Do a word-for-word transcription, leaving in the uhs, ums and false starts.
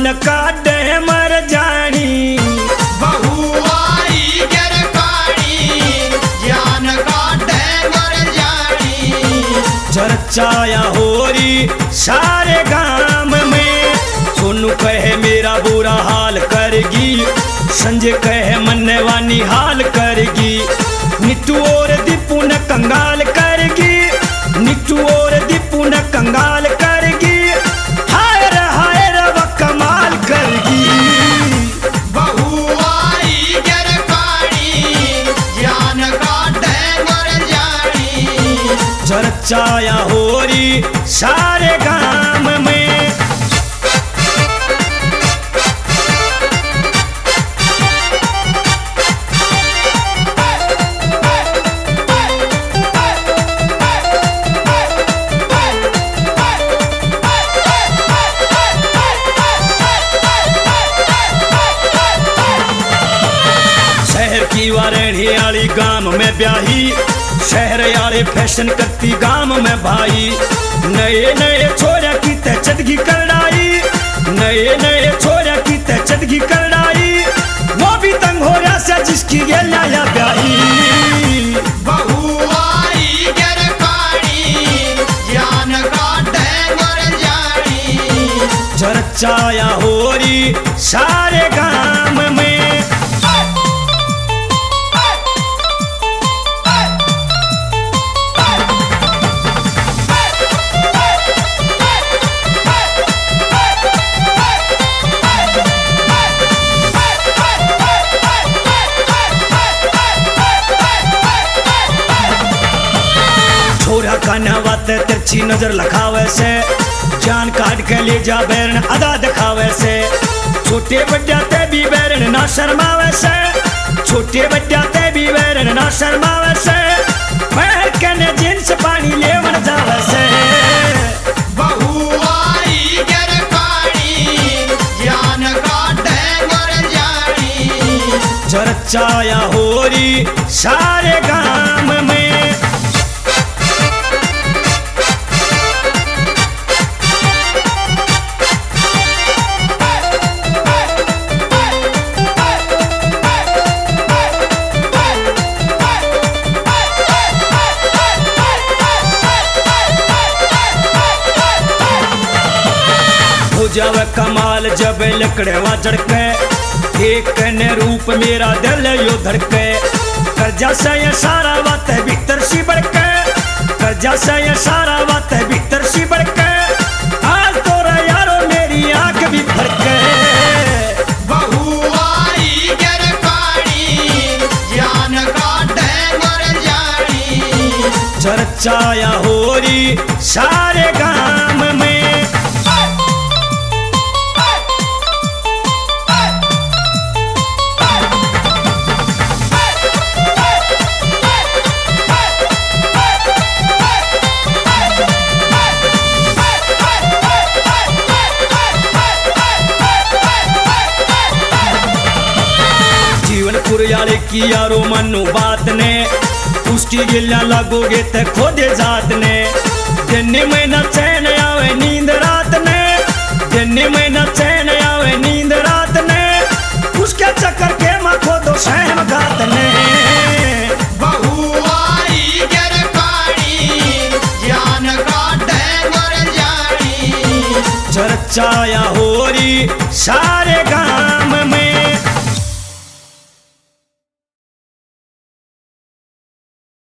जान काटे मर जानी बहू आई गिरकानी जान काटे मर जानी। चर्चाया होरी सारे गांव में सोनू कहे मेरा बुरा हाल करेगी, संजय कहे मन्नेवानी हाल करेगी, निट्टू और दीपू न कंगाल करेगी, निट्टू और दीपू न कंगाल करेगी, हाय रे हाय रे वो कमाल करेगी। बहू आई गिरकानी जान काटे मर जानी। चर्चाया होरी सारे गांव में रहने वाली गांव में ब्याही, शहर यारे फैशन करती गांव में भाई, नए नए छोरा की तचदगी करनाई, नए नए छोरा की तचदगी करनाई, वो भी तंग हो रहा से जिसकी ये लाया ब्याही। बहू आई गिरकानी जान काटे मर जानी। चर्चाया होरी सारे गांव में कानावत तिरछी नजर लखावे से, जान काट के ले जा बैरन अदा दिखावे से, छोटे बड्डा ते भी बैरन ना शर्मावे से, छोटे बड्डा ते भी बैरन ना शर्मावे से, पैर कने जींस पानी लेवन जावे से। बहू आई गिरकानी जान काटे मर जानी। चर्चाया होरी सारे गांव में जावे कमाल जब लकड़े झड़के, एक ने रूप मेरा दिल यो धड़के, कर्जा से ये सारा बात है भीतर सी बढ़के, कर्जा से ये सारा बात है भीतर सी बढ़के, आज तो यारो मेरी आंख भी फड़के। बहू आई गिरकानी जान काटे मर जानी। चर्चाया होरी सारे गांव में यारे की यारो मनु बात ने, उसकी गिल्ला लागोगे ते खोदे जात ने, दिन में न चैन आवे नींद रात ने, दिन में न चैन आवे नींद रात ने, उसके चक्कर के माँ खोदो सहम गात ने। बहू आई गिरकानी जान काटे मर जानी। चर्चाया होरी सारे गांव